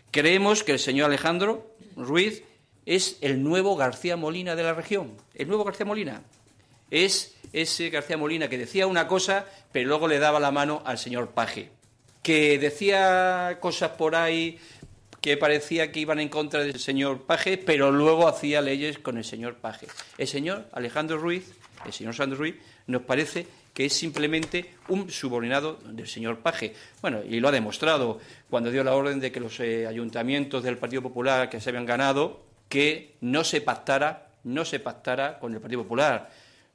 Creemos que el señor Alejandro Ruiz es el nuevo García Molina de la región. El nuevo García Molina es ese García Molina que decía una cosa, pero luego le daba la mano al señor Paje, que decía cosas por ahí que parecía que iban en contra del señor Paje, pero luego hacía leyes con el señor Paje. El señor Alejandro Ruiz, nos parece que es simplemente un subordinado del señor Paje. Bueno, y lo ha demostrado cuando dio la orden de que los ayuntamientos del Partido Popular que se habían ganado, que no se pactara con el Partido Popular.